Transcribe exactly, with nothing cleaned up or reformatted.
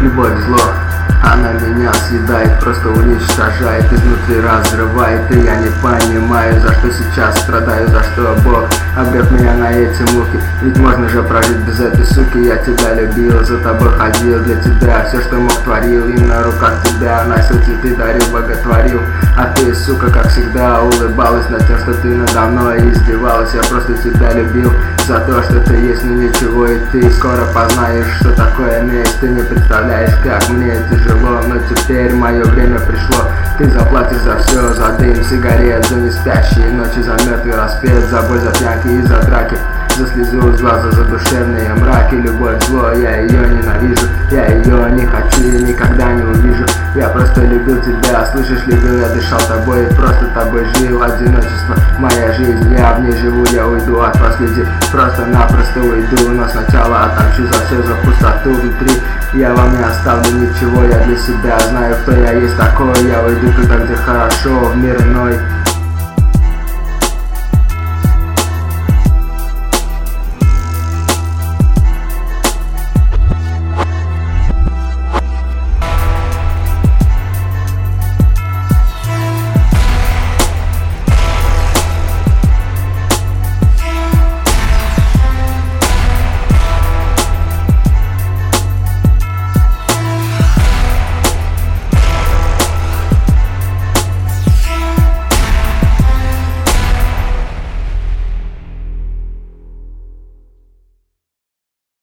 Любовь зло, она меня съедает, просто уничтожает, изнутри разрывает. И я не понимаю, за что сейчас страдаю, за что Бог обрек меня на эти муки. Ведь можно же прожить без этой суки. Я тебя любил, за тобой ходил, для тебя все, что мог, творил. И на руках тебя носил, цветы дарил, боготворил. А ты, сука, как всегда улыбалась над тем, что ты надо мной издевалась. Я просто тебя любил за то, что ты есть, но ничего. И ты скоро познаешь, что такое месть. Ты не представляешь, как мне тяжело, но теперь мое время пришло. Ты заплатишь за все, за дым сигарет, за неспящие ночи, за мертвый распет, за боль, за пьянки и за драки, за слезу из глаза, за душевные мраки. Любовь зло, я ее ненавижу, я ее не хочу и никогда не увижу. Я просто любил тебя, слышишь, любил, я дышал тобой, просто тобой жил. Одиночество моя жизнь, я в ней живу, я уйду от вас, люди, просто-напросто уйду. Но сначала отомщу за все, за пустоту внутри. Я вам не оставлю ничего, я для себя знаю, кто я есть такой. Я уйду туда, где хорошо, в мир иной.